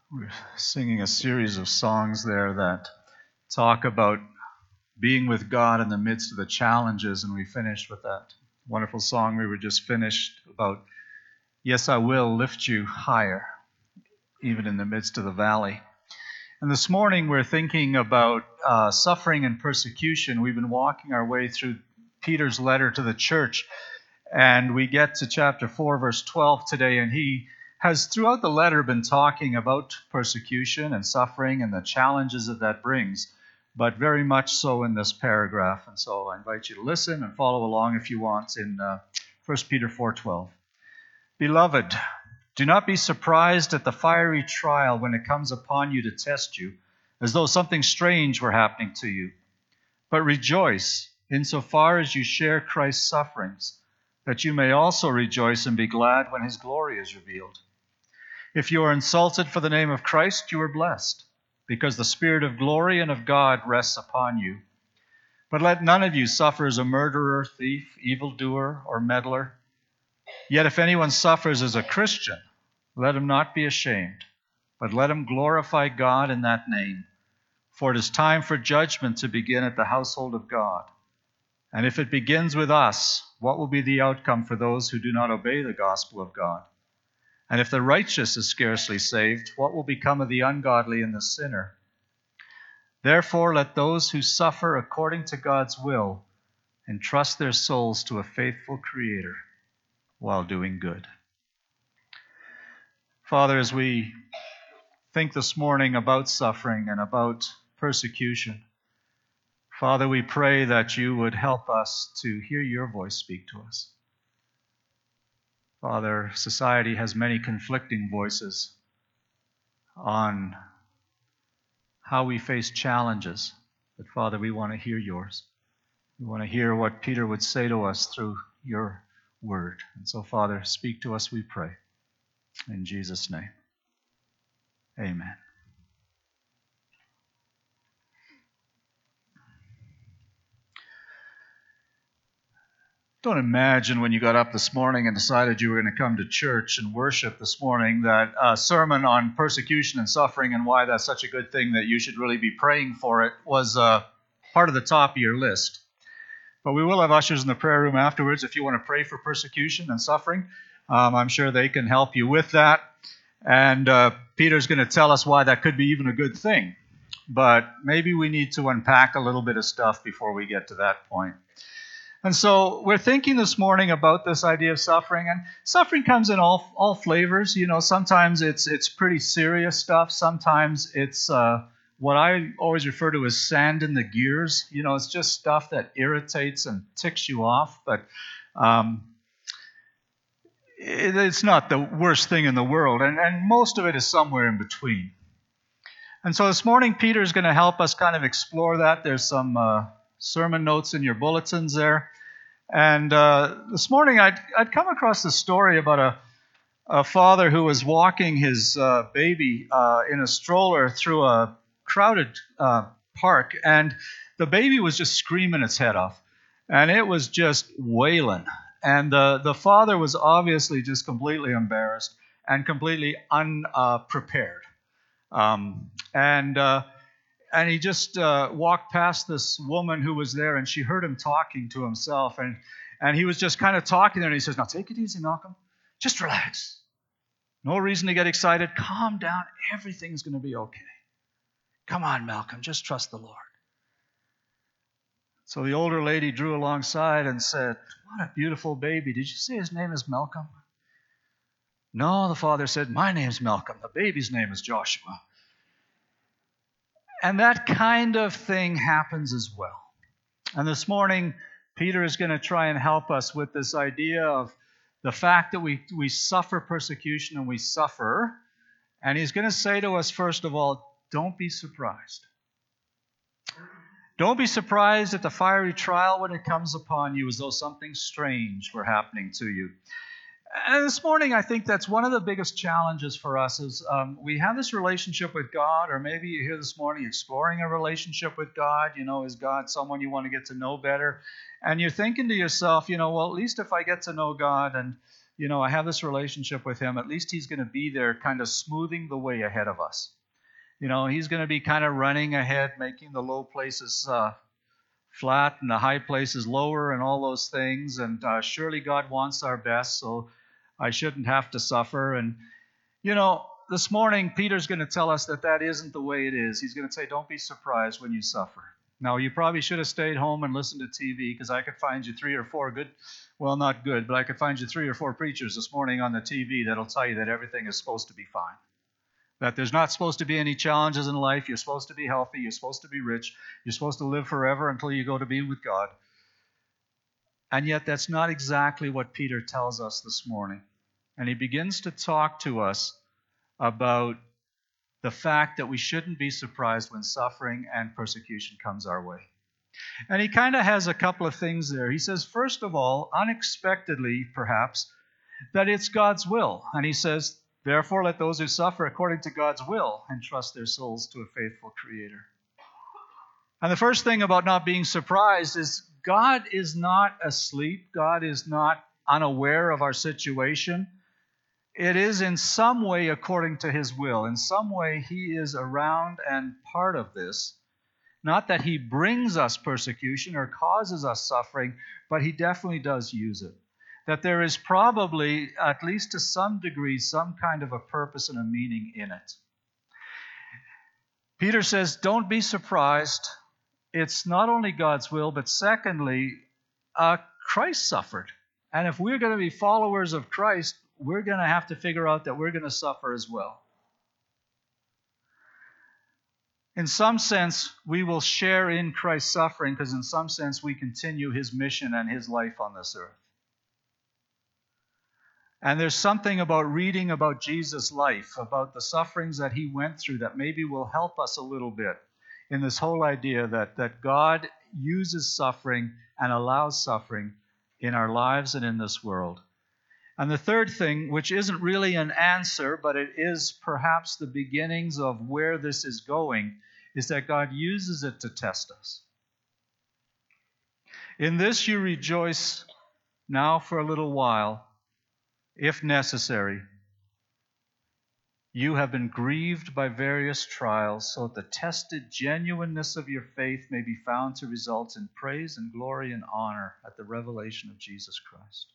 We're singing a series of songs there that talk about being with God in the midst of the challenges, and we finished with that wonderful song we were just finished about, Yes, I will lift you higher, even in the midst of the valley. And this morning we're thinking about suffering and persecution. We've been walking our way through Peter's letter to the church, and we get to chapter 4, verse 12 today, and he has throughout the letter been talking about persecution and suffering and the challenges that brings, but very much so in this paragraph. And so I invite you to listen and follow along if you want in 1 Peter 4:12. Beloved, do not be surprised at the fiery trial when it comes upon you to test you, as though something strange were happening to you. But rejoice insofar as you share Christ's sufferings, that you may also rejoice and be glad when his glory is revealed. If you are insulted for the name of Christ, you are blessed, because the Spirit of glory and of God rests upon you. But let none of you suffer as a murderer, thief, evildoer, or meddler. Yet if anyone suffers as a Christian, let him not be ashamed, but let him glorify God in that name. For it is time for judgment to begin at the household of God. And if it begins with us, what will be the outcome for those who do not obey the gospel of God? And if the righteous is scarcely saved, what will become of the ungodly and the sinner? Therefore, let those who suffer according to God's will entrust their souls to a faithful Creator while doing good. Father, as we think this morning about suffering and about persecution, Father, we pray that you would help us to hear your voice speak to us. Father, society has many conflicting voices on how we face challenges, but Father, we want to hear yours. We want to hear what Peter would say to us through your word. And so, Father, speak to us, we pray. In Jesus' name, amen. Don't imagine when you got up this morning and decided you were going to come to church and worship this morning that a sermon on persecution and suffering and why that's such a good thing that you should really be praying for it was part of the top of your list. But we will have ushers in the prayer room afterwards if you want to pray for persecution and suffering. I'm sure they can help you with that. And Peter's going to tell us why that could be even a good thing. But maybe we need to unpack a little bit of stuff before we get to that point. And so we're thinking this morning about this idea of suffering, and suffering comes in all flavors. You know, sometimes it's pretty serious stuff. Sometimes it's what I always refer to as sand in the gears. You know, it's just stuff that irritates and ticks you off, but it's not the worst thing in the world, and most of it is somewhere in between. And so this morning, Peter is going to help us kind of explore that. There's some sermon notes in your bulletins there. And this morning I'd come across this story about a father who was walking his baby in a stroller through a crowded park, and the baby was just screaming its head off, and it was just wailing. And the father was obviously just completely embarrassed and completely unprepared. And he just walked past this woman who was there, and she heard him talking to himself. And he was just kind of talking there, and he says, "Now take it easy, Malcolm. Just relax. No reason to get excited. Calm down. Everything's going to be okay. Come on, Malcolm. Just trust the Lord." So the older lady drew alongside and said, "What a beautiful baby. Did you say his name is Malcolm?" "No," the father said, "my name's Malcolm. The baby's name is Joshua." And that kind of thing happens as well. And this morning, Peter is going to try and help us with this idea of the fact that we suffer persecution and we suffer. And he's going to say to us, first of all, don't be surprised. Don't be surprised at the fiery trial when it comes upon you as though something strange were happening to you. And this morning, I think that's one of the biggest challenges for us is we have this relationship with God, or maybe you're here this morning exploring a relationship with God. You know, is God someone you want to get to know better? And you're thinking to yourself, you know, well, at least if I get to know God and I have this relationship with him. At least he's going to be there kind of smoothing the way ahead of us. He's going to be kind of running ahead, making the low places flat and the high places lower and all those things. And surely God wants our best, so I shouldn't have to suffer. And, this morning, Peter's going to tell us that isn't the way it is. He's going to say, don't be surprised when you suffer. Now, you probably should have stayed home and listened to TV, because I could find you 3 or 4 good, well, not good, but I could find you 3 or 4 preachers this morning on the TV that'll tell you that everything is supposed to be fine. That there's not supposed to be any challenges in life. You're supposed to be healthy. You're supposed to be rich. You're supposed to live forever until you go to be with God. And yet that's not exactly what Peter tells us this morning. And he begins to talk to us about the fact that we shouldn't be surprised when suffering and persecution comes our way. And he kind of has a couple of things there. He says, first of all, unexpectedly perhaps, that it's God's will. And he says, therefore let those who suffer according to God's will entrust their souls to a faithful Creator. And the first thing about not being surprised is God is not asleep. God is not unaware of our situation. It is in some way according to His will. In some way He is around and part of this. Not that He brings us persecution or causes us suffering, but He definitely does use it. That there is probably, at least to some degree, some kind of a purpose and a meaning in it. Peter says, don't be surprised. It's not only God's will, but secondly, Christ suffered. And if we're going to be followers of Christ, we're going to have to figure out that we're going to suffer as well. In some sense, we will share in Christ's suffering, because in some sense, we continue His mission and His life on this earth. And there's something about reading about Jesus' life, about the sufferings that He went through, that maybe will help us a little bit in this whole idea that God uses suffering and allows suffering in our lives and in this world. And the third thing, which isn't really an answer, but it is perhaps the beginnings of where this is going, is that God uses it to test us. In this you rejoice now for a little while, if necessary. You have been grieved by various trials, so that the tested genuineness of your faith may be found to result in praise and glory and honor at the revelation of Jesus Christ.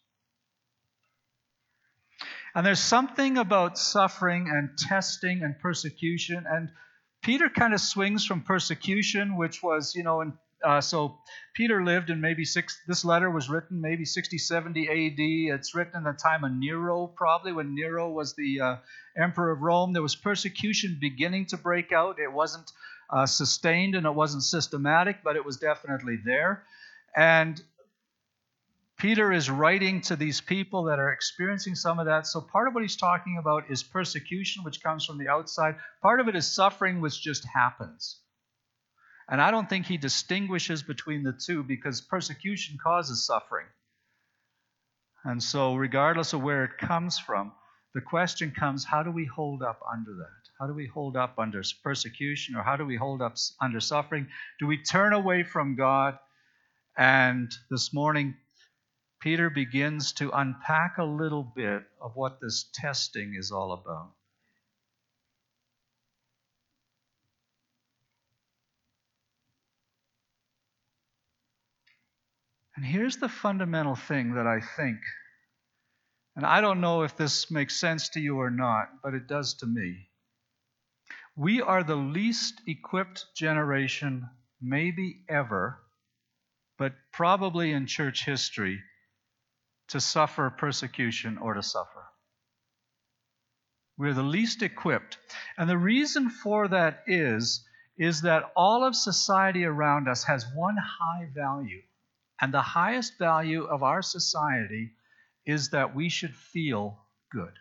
And there's something about suffering and testing and persecution. And Peter kind of swings from persecution, which was, so Peter lived in this letter was written maybe 60, 70 AD. It's written in the time of Nero, probably when Nero was the emperor of Rome. There was persecution beginning to break out. It wasn't sustained and it wasn't systematic, but it was definitely there. And Peter is writing to these people that are experiencing some of that. So part of what he's talking about is persecution, which comes from the outside. Part of it is suffering, which just happens. And I don't think he distinguishes between the two, because persecution causes suffering. And so regardless of where it comes from, the question comes, how do we hold up under that? How do we hold up under persecution, or how do we hold up under suffering? Do we turn away from God? And this morning, Peter begins to unpack a little bit of what this testing is all about. And here's the fundamental thing that I think, and I don't know if this makes sense to you or not, but it does to me. We are the least equipped generation, maybe ever, but probably in church history, to suffer persecution or to suffer. We're the least equipped. And the reason for that is that all of society around us has one high value. And the highest value of our society is that we should feel good.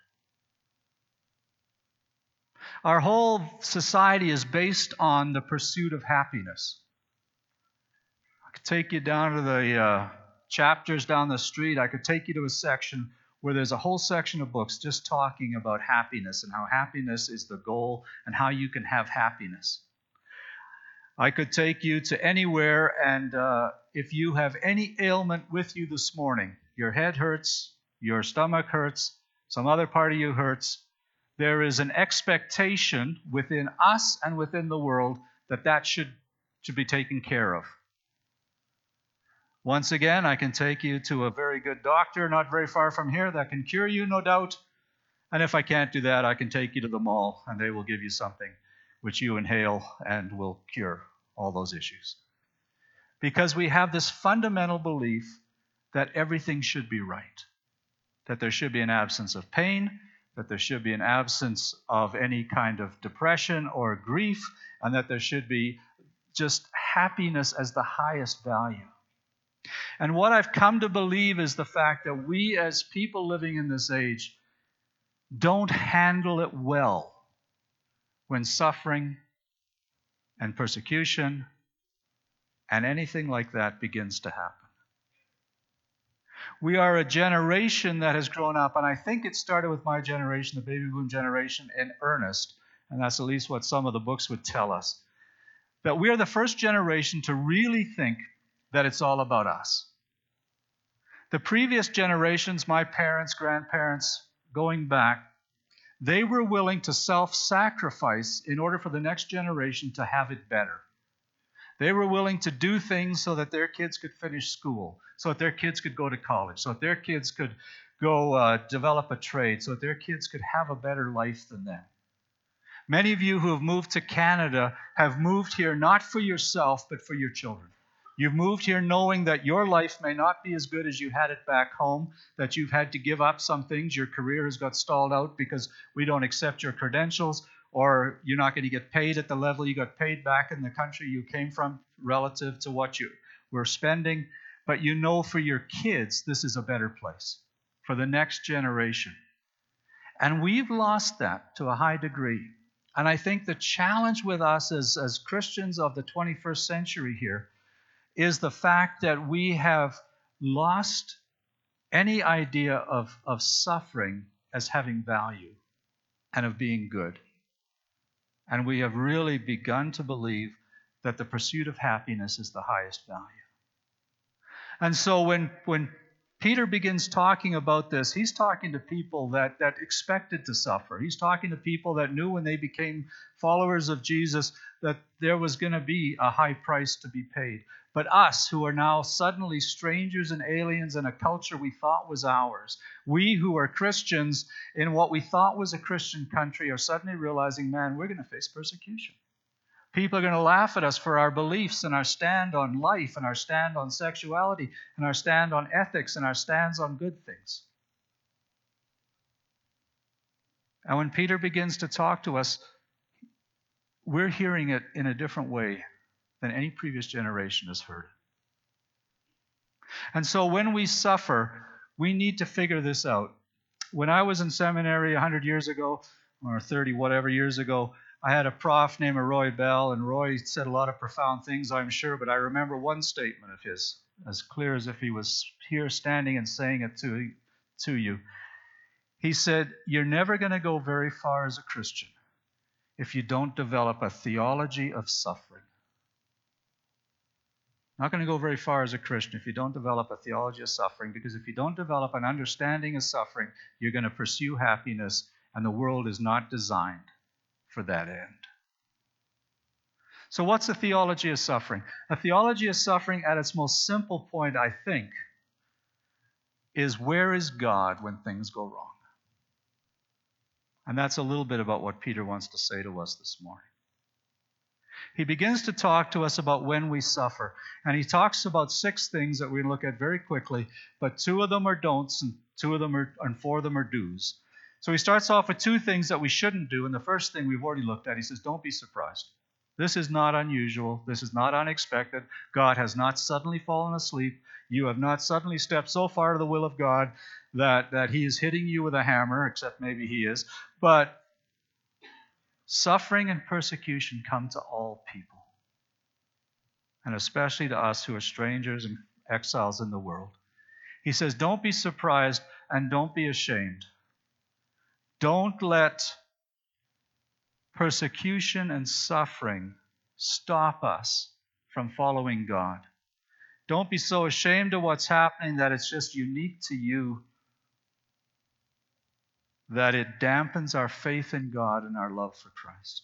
Our whole society is based on the pursuit of happiness. I could take you down to the chapters down the street. I could take you to a section where there's a whole section of books just talking about happiness and how happiness is the goal and how you can have happiness. I could take you to anywhere, and if you have any ailment with you this morning, your head hurts, your stomach hurts, some other part of you hurts, there is an expectation within us and within the world that should be taken care of. Once again, I can take you to a very good doctor not very far from here that can cure you, no doubt. And if I can't do that, I can take you to the mall and they will give you something which you inhale and will cure all those issues. Because we have this fundamental belief that everything should be right, that there should be an absence of pain, that there should be an absence of any kind of depression or grief, and that there should be just happiness as the highest value. And what I've come to believe is the fact that we as people living in this age don't handle it well when suffering and persecution and anything like that begins to happen. We are a generation that has grown up, and I think it started with my generation, the baby boom generation, in earnest, and that's at least what some of the books would tell us, that we are the first generation to really think that it's all about us. The previous generations, my parents, grandparents, going back, they were willing to self-sacrifice in order for the next generation to have it better. They were willing to do things so that their kids could finish school, so that their kids could go to college, so that their kids could go develop a trade, so that their kids could have a better life than them. Many of you who have moved to Canada have moved here not for yourself, but for your children. You've moved here knowing that your life may not be as good as you had it back home, that you've had to give up some things. Your career has got stalled out because we don't accept your credentials, or you're not going to get paid at the level you got paid back in the country you came from relative to what you were spending. But you know for your kids, this is a better place for the next generation. And we've lost that to a high degree. And I think the challenge with us as Christians of the 21st century here is the fact that we have lost any idea of suffering as having value and of being good. And we have really begun to believe that the pursuit of happiness is the highest value. And so when Peter begins talking about this, he's talking to people that expected to suffer. He's talking to people that knew when they became followers of Jesus that there was going to be a high price to be paid. But us, who are now suddenly strangers and aliens in a culture we thought was ours, we who are Christians in what we thought was a Christian country are suddenly realizing, man, we're going to face persecution. People are going to laugh at us for our beliefs and our stand on life and our stand on sexuality and our stand on ethics and our stands on good things. And when Peter begins to talk to us, we're hearing it in a different way than any previous generation has heard. And so when we suffer, we need to figure this out. When I was in seminary 100 years ago, or 30 whatever years ago, I had a prof named Roy Bell, and Roy said a lot of profound things, I'm sure, but I remember one statement of his, as clear as if he was here standing and saying it to you. He said, you're never going to go very far as a Christian if you don't develop a theology of suffering. Not going to go very far as a Christian if you don't develop a theology of suffering, because if you don't develop an understanding of suffering, you're going to pursue happiness, and the world is not designed for that end. So what's a theology of suffering? A theology of suffering at its most simple point, I think, is where is God when things go wrong? And that's a little bit about what Peter wants to say to us this morning. He begins to talk to us about when we suffer. And he talks about 6 things that we look at very quickly, but 2 of them are don'ts and 4 of them are do's. So he starts off with 2 things that we shouldn't do. And the first thing we've already looked at, he says, don't be surprised. This is not unusual. This is not unexpected. God has not suddenly fallen asleep. You have not suddenly stepped so far to the will of God that he is hitting you with a hammer, except maybe he is. But suffering and persecution come to all people, and especially to us who are strangers and exiles in the world. He says, don't be surprised and don't be ashamed. Don't let persecution and suffering stop us from following God. Don't be so ashamed of what's happening that it's just unique to you. that it dampens our faith in God and our love for Christ.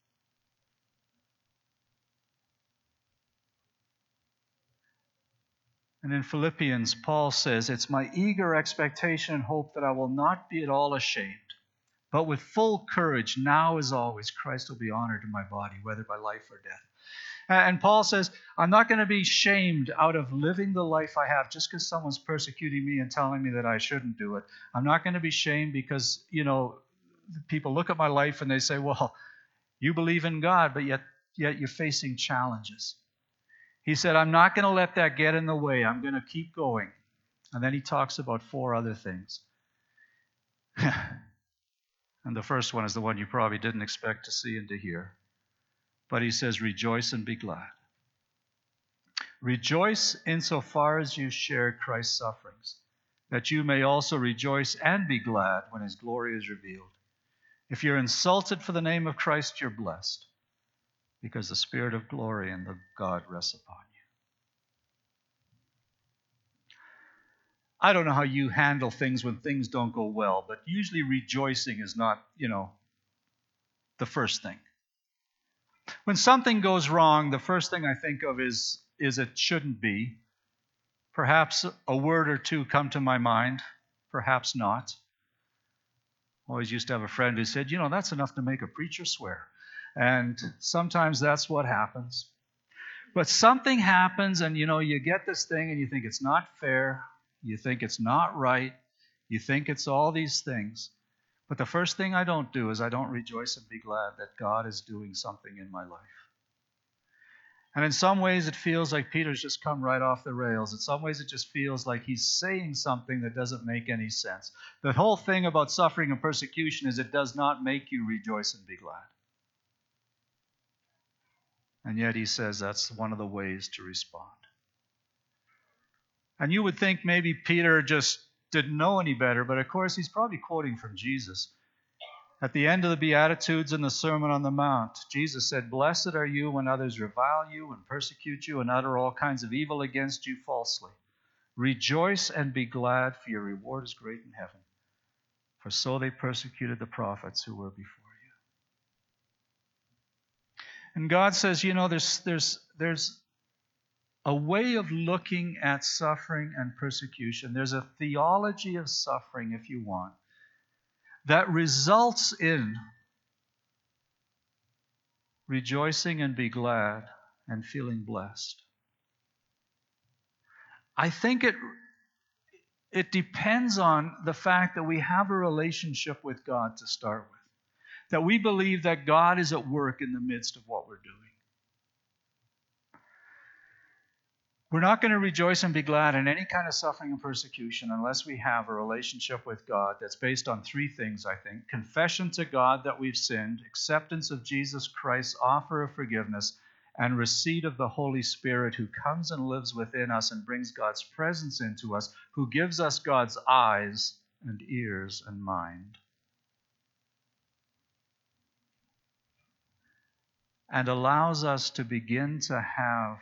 And in Philippians, Paul says, "It's my eager expectation and hope that I will not be at all ashamed, but with full courage, now as always, Christ will be honored in my body, whether by life or death." And Paul says, I'm not going to be shamed out of living the life I have just because someone's persecuting me and telling me that I shouldn't do it. I'm not going to be shamed because, people look at my life and they say, well, you believe in God, but yet you're facing challenges. He said, I'm not going to let that get in the way. I'm going to keep going. And then he talks about 4 other things. And the first one is the one you probably didn't expect to see and to hear. But he says, rejoice and be glad. Rejoice insofar as you share Christ's sufferings, that you may also rejoice and be glad when his glory is revealed. If you're insulted for the name of Christ, you're blessed, because the Spirit of glory and of God rests upon you. I don't know how you handle things when things don't go well, but usually rejoicing is not, the first thing. When something goes wrong, the first thing I think of is it shouldn't be. Perhaps a word or two come to my mind, perhaps not. Always used to have a friend who said, that's enough to make a preacher swear. And sometimes that's what happens. But something happens and, you get this thing and you think it's not fair. You think it's not right. You think it's all these things. But the first thing I don't do is I don't rejoice and be glad that God is doing something in my life. And in some ways it feels like Peter's just come right off the rails. In some ways it just feels like he's saying something that doesn't make any sense. The whole thing about suffering and persecution is it does not make you rejoice and be glad. And yet he says that's one of the ways to respond. And you would think maybe Peter just didn't know any better, but of course he's probably quoting from Jesus. At the end of the Beatitudes and the Sermon on the Mount, Jesus said, "Blessed are you when others revile you and persecute you and utter all kinds of evil against you falsely. Rejoice and be glad, for your reward is great in heaven. For so they persecuted the prophets who were before you." And God says, there's a way of looking at suffering and persecution. There's a theology of suffering, if you want, that results in rejoicing and be glad and feeling blessed. I think it depends on the fact that we have a relationship with God to start with, that we believe that God is at work in the midst of what we're doing. We're not going to rejoice and be glad in any kind of suffering and persecution unless we have a relationship with God that's based on 3 things, I think. Confession to God that we've sinned, acceptance of Jesus Christ's offer of forgiveness, and receipt of the Holy Spirit who comes and lives within us and brings God's presence into us, who gives us God's eyes and ears and mind, and allows us to begin to have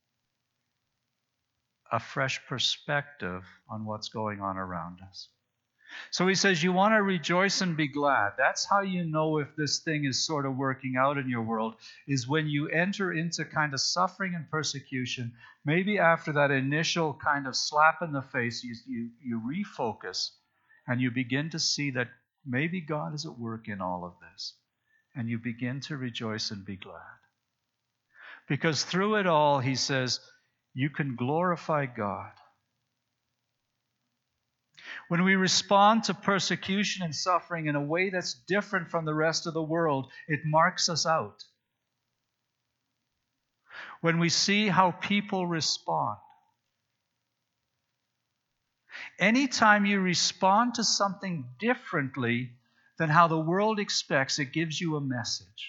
a fresh perspective on what's going on around us. So he says, you want to rejoice and be glad. That's how you know if this thing is sort of working out in your world, is when you enter into kind of suffering and persecution. Maybe after that initial kind of slap in the face, you refocus and you begin to see that maybe God is at work in all of this. And you begin to rejoice and be glad. Because through it all, he says, you can glorify God. When we respond to persecution and suffering in a way that's different from the rest of the world, it marks us out. When we see how people respond. Anytime you respond to something differently than how the world expects, it gives you a message.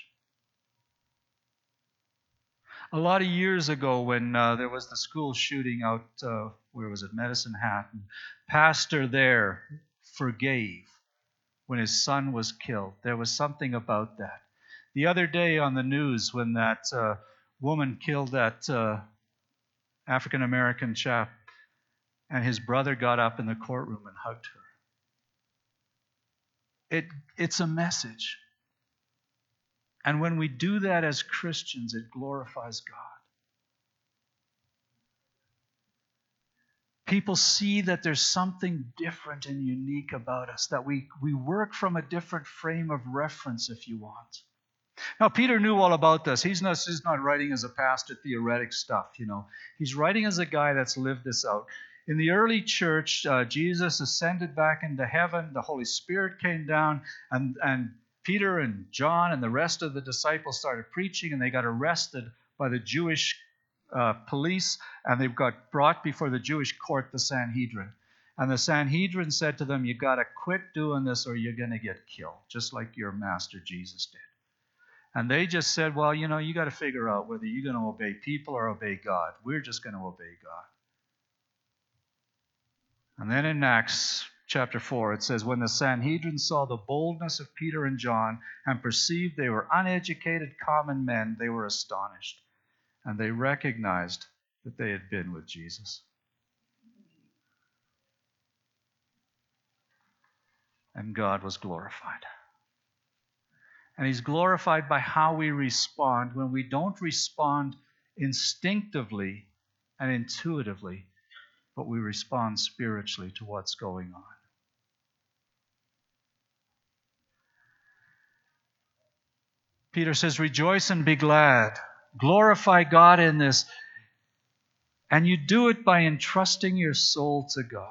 A lot of years ago when there was the school shooting out, where was it, Medicine Hat, and pastor there forgave when his son was killed. There was something about that. The other day on the news when that woman killed that African-American chap and his brother got up in the courtroom and hugged her. It's a message. And when we do that as Christians, it glorifies God. People see that there's something different and unique about us, that we work from a different frame of reference, if you want. Now, Peter knew all about this. He's not writing as a pastor theoretic stuff, He's writing as a guy that's lived this out. In the early church, Jesus ascended back into heaven. The Holy Spirit came down, and Peter and John and the rest of the disciples started preaching, and they got arrested by the Jewish police, and they got brought before the Jewish court, the Sanhedrin. And the Sanhedrin said to them, you got to quit doing this or you're going to get killed, just like your master Jesus did. And they just said, well, you got to figure out whether you're going to obey people or obey God. We're just going to obey God. And then in Acts chapter 4, it says, when the Sanhedrin saw the boldness of Peter and John and perceived they were uneducated common men, they were astonished. And they recognized that they had been with Jesus. And God was glorified. And He's glorified by how we respond when we don't respond instinctively and intuitively, but we respond spiritually to what's going on. Peter says, rejoice and be glad. Glorify God in this. And you do it by entrusting your soul to God.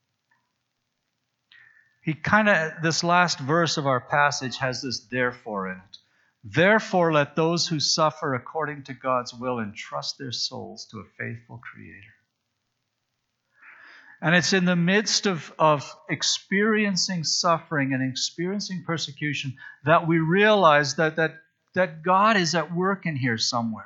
This last verse of our passage has this therefore in it. Therefore, let those who suffer according to God's will entrust their souls to a faithful Creator. And it's in the midst of experiencing suffering and experiencing persecution that we realize that God is at work in here somewhere.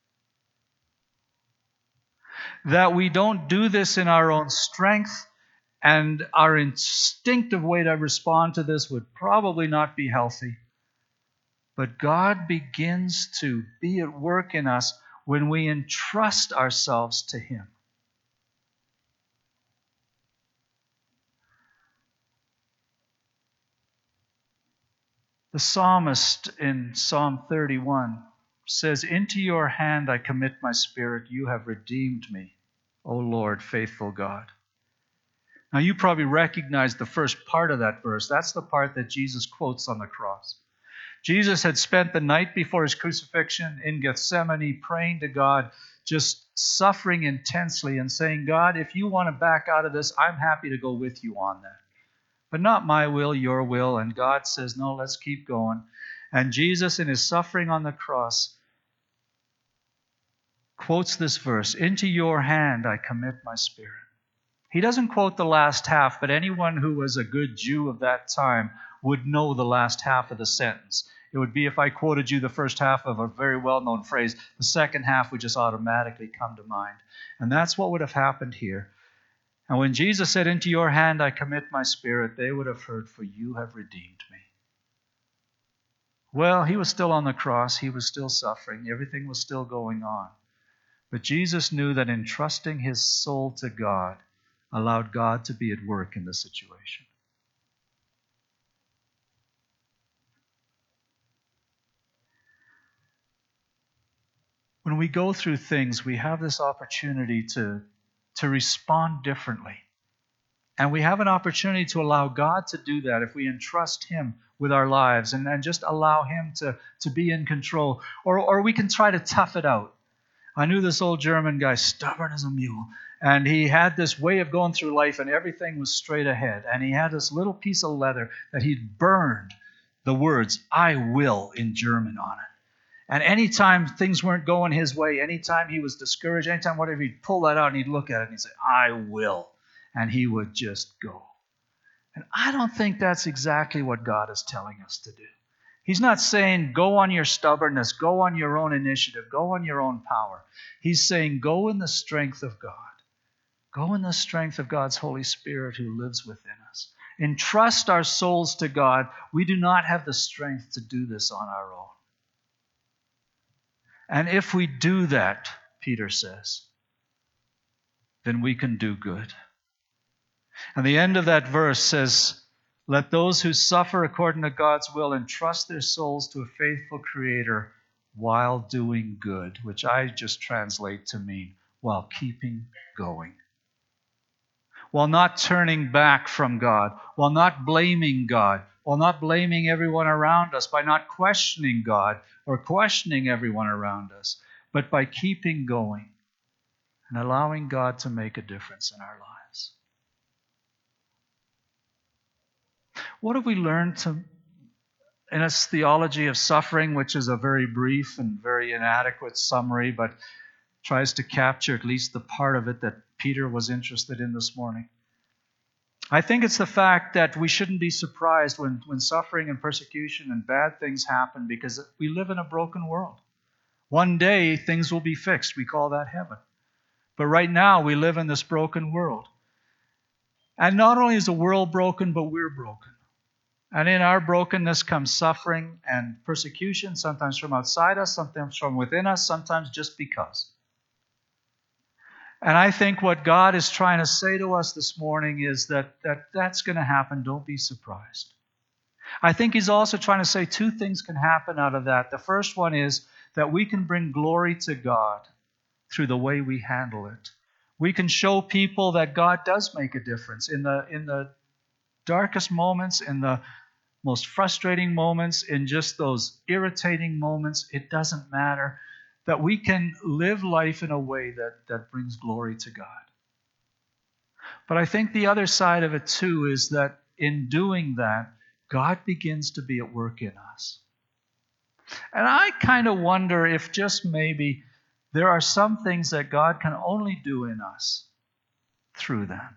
That we don't do this in our own strength, and our instinctive way to respond to this would probably not be healthy. But God begins to be at work in us when we entrust ourselves to Him. The psalmist in Psalm 31 says, into your hand I commit my spirit. You have redeemed me, O Lord, faithful God. Now you probably recognize the first part of that verse. That's the part that Jesus quotes on the cross. Jesus had spent the night before His crucifixion in Gethsemane praying to God, just suffering intensely and saying, God, if you want to back out of this, I'm happy to go with you on that. But not my will, your will. And God says, no, let's keep going. And Jesus, in His suffering on the cross, quotes this verse, into your hand I commit my spirit. He doesn't quote the last half, but anyone who was a good Jew of that time would know the last half of the sentence. It would be if I quoted you the first half of a very well-known phrase, the second half would just automatically come to mind. And that's what would have happened here. And when Jesus said, into your hand I commit my spirit, they would have heard, for you have redeemed me. Well, He was still on the cross. He was still suffering. Everything was still going on. But Jesus knew that entrusting His soul to God allowed God to be at work in the situation. When we go through things, we have this opportunity to respond differently. And we have an opportunity to allow God to do that if we entrust Him with our lives and just allow Him to be in control. Or we can try to tough it out. I knew this old German guy, stubborn as a mule. And he had this way of going through life and everything was straight ahead. And he had this little piece of leather that he'd burned the words, I will, in German on it. And anytime things weren't going his way, anytime he was discouraged, anytime whatever, he'd pull that out and he'd look at it and he'd say, I will. And he would just go. And I don't think that's exactly what God is telling us to do. He's not saying, go on your stubbornness, go on your own initiative, go on your own power. He's saying, go in the strength of God. Go in the strength of God's Holy Spirit who lives within us. Entrust our souls to God. We do not have the strength to do this on our own. And if we do that, Peter says, then we can do good. And the end of that verse says, Let those who suffer according to God's will entrust their souls to a faithful Creator while doing good, which I just translate to mean while keeping going, while not turning back from God, while not blaming God, while not blaming everyone around us, by not questioning God or questioning everyone around us, but by keeping going and allowing God to make a difference in our lives. What have we learned in its theology of suffering, which is a very brief and very inadequate summary, but tries to capture at least the part of it that Peter was interested in this morning? I think it's the fact that we shouldn't be surprised when suffering and persecution and bad things happen, because we live in a broken world. One day things will be fixed. We call that heaven. But right now we live in this broken world. And not only is the world broken, but we're broken. And in our brokenness comes suffering and persecution, sometimes from outside us, sometimes from within us, sometimes just because. And I think what God is trying to say to us this morning is that's going to happen. Don't be surprised. I think He's also trying to say two things can happen out of that. The first one is that we can bring glory to God through the way we handle it. We can show people that God does make a difference in the darkest moments, in the most frustrating moments, in just those irritating moments. It doesn't matter. That we can live life in a way that brings glory to God. But I think the other side of it too is that in doing that, God begins to be at work in us. And I kind of wonder if just maybe there are some things that God can only do in us through that.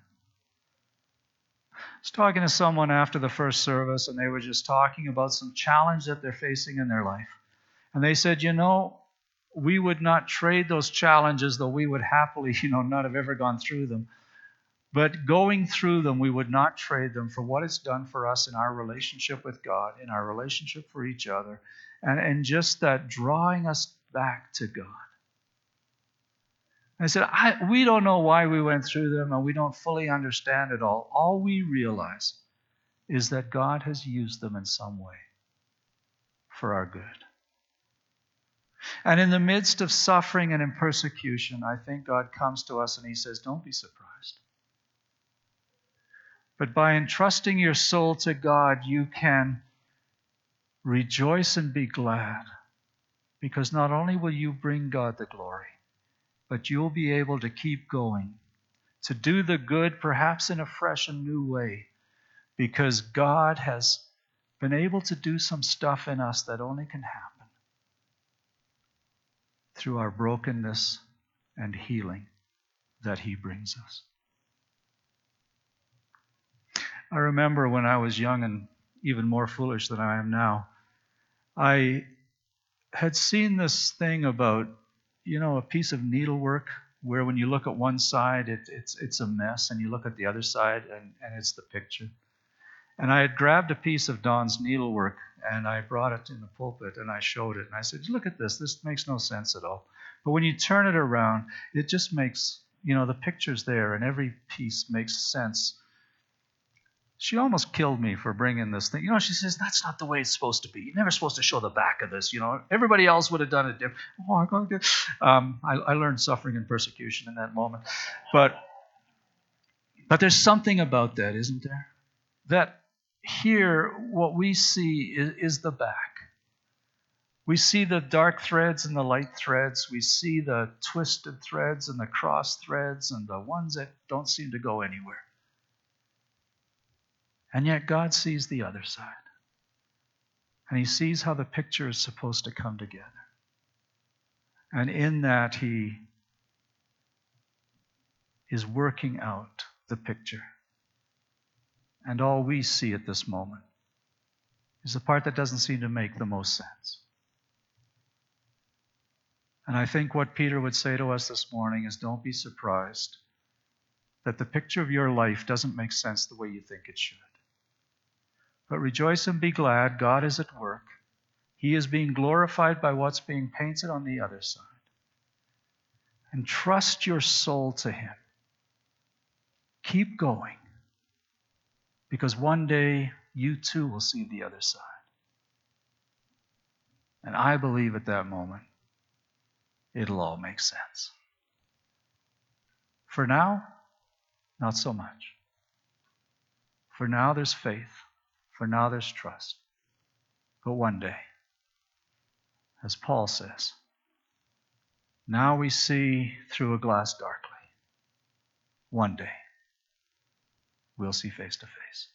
I was talking to someone after the first service, and they were just talking about some challenge that they're facing in their life. And they said, we would not trade those challenges, though we would happily, not have ever gone through them. But going through them, we would not trade them for what it's done for us in our relationship with God, in our relationship for each other, and just that drawing us back to God. I said, we don't know why we went through them, and we don't fully understand it all. All we realize is that God has used them in some way for our good. And in the midst of suffering and in persecution, I think God comes to us and He says, don't be surprised. But by entrusting your soul to God, you can rejoice and be glad, because not only will you bring God the glory, but you'll be able to keep going, to do the good perhaps in a fresh and new way, because God has been able to do some stuff in us that only can happen through our brokenness and healing that He brings us. I remember when I was young and even more foolish than I am now, I had seen this thing about, a piece of needlework where when you look at one side, it's a mess, and you look at the other side, and it's the picture. And I had grabbed a piece of Don's needlework, and I brought it in the pulpit, and I showed it. And I said, look at this. This makes no sense at all. But when you turn it around, it just makes, the picture's there, and every piece makes sense. She almost killed me for bringing this thing. She says, that's not the way it's supposed to be. You're never supposed to show the back of this. Everybody else would have done it different. I learned suffering and persecution in that moment. But there's something about that, isn't there? That here, what we see is the back. We see the dark threads and the light threads. We see the twisted threads and the cross threads and the ones that don't seem to go anywhere. And yet God sees the other side. And He sees how the picture is supposed to come together. And in that, He is working out the picture. And all we see at this moment is the part that doesn't seem to make the most sense. And I think what Peter would say to us this morning is, don't be surprised that the picture of your life doesn't make sense the way you think it should. But rejoice and be glad. God is at work. He is being glorified by what's being painted on the other side. And trust your soul to Him. Keep going. Because one day you too will see the other side. And I believe at that moment it'll all make sense. For now, not so much. For now there's faith. For now there's trust. But one day, as Paul says, now we see through a glass darkly. One day, we'll see face to face.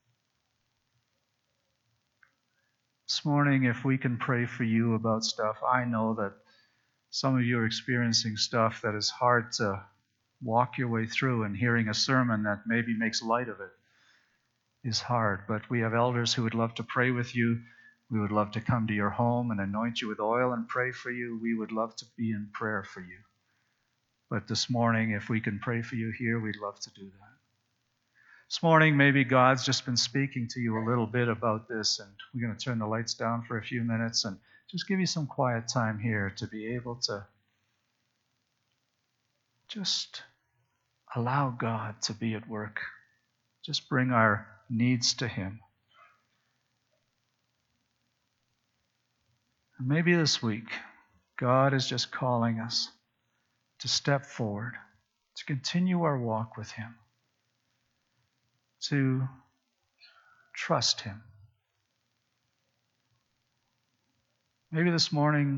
This morning, if we can pray for you about stuff, I know that some of you are experiencing stuff that is hard to walk your way through, and hearing a sermon that maybe makes light of it is hard. But we have elders who would love to pray with you. We would love to come to your home and anoint you with oil and pray for you. We would love to be in prayer for you. But this morning, if we can pray for you here, we'd love to do that. This morning, maybe God's just been speaking to you a little bit about this, and we're going to turn the lights down for a few minutes and just give you some quiet time here to be able to just allow God to be at work. Just bring our needs to Him. And maybe this week, God is just calling us to step forward, to continue our walk with Him, to trust Him. Maybe this morning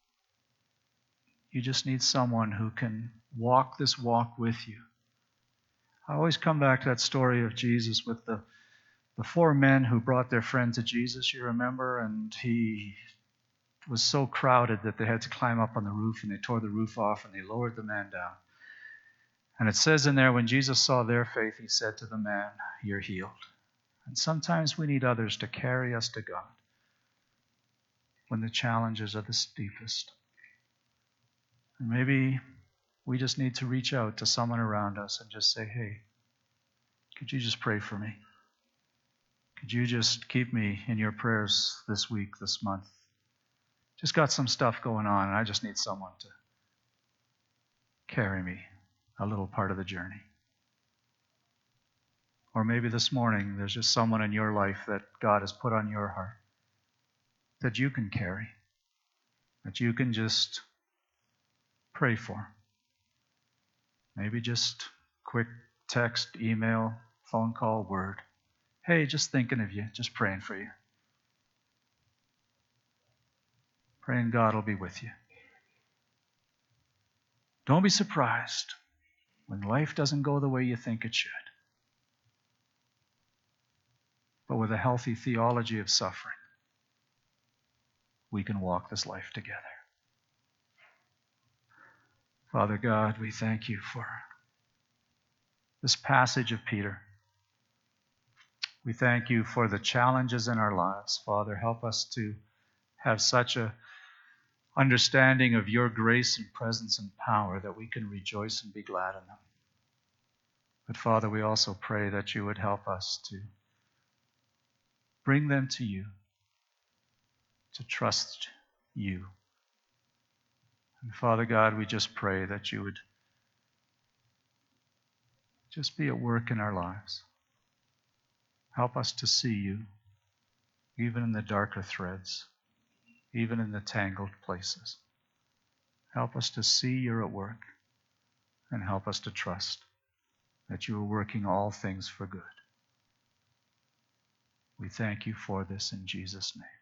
you just need someone who can walk this walk with you. I always come back to that story of Jesus with the 4 men who brought their friend to Jesus, you remember, and he was so crowded that they had to climb up on the roof, and they tore the roof off and they lowered the man down. And it says in there, when Jesus saw their faith, he said to the man, "You're healed." And sometimes we need others to carry us to God when the challenges are the steepest. And maybe we just need to reach out to someone around us and just say, "Hey, could you just pray for me? Could you just keep me in your prayers this week, this month? Just got some stuff going on, and I just need someone to carry me a little part of the journey." Or maybe this morning there's just someone in your life that God has put on your heart that you can carry, that you can just pray for. Maybe just quick text, email, phone call, word. "Hey, just thinking of you, just praying for you." Praying God will be with you. Don't be surprised when life doesn't go the way you think it should. But with a healthy theology of suffering, we can walk this life together. Father God, we thank you for this passage of Peter. We thank you for the challenges in our lives. Father, help us to have such a understanding of your grace and presence and power that we can rejoice and be glad in them. But Father, we also pray that you would help us to bring them to you, to trust you. And Father God, we just pray that you would just be at work in our lives. Help us to see you, even in the darker threads, even in the tangled places. Help us to see you're at work, and help us to trust that you are working all things for good. We thank you for this in Jesus' name.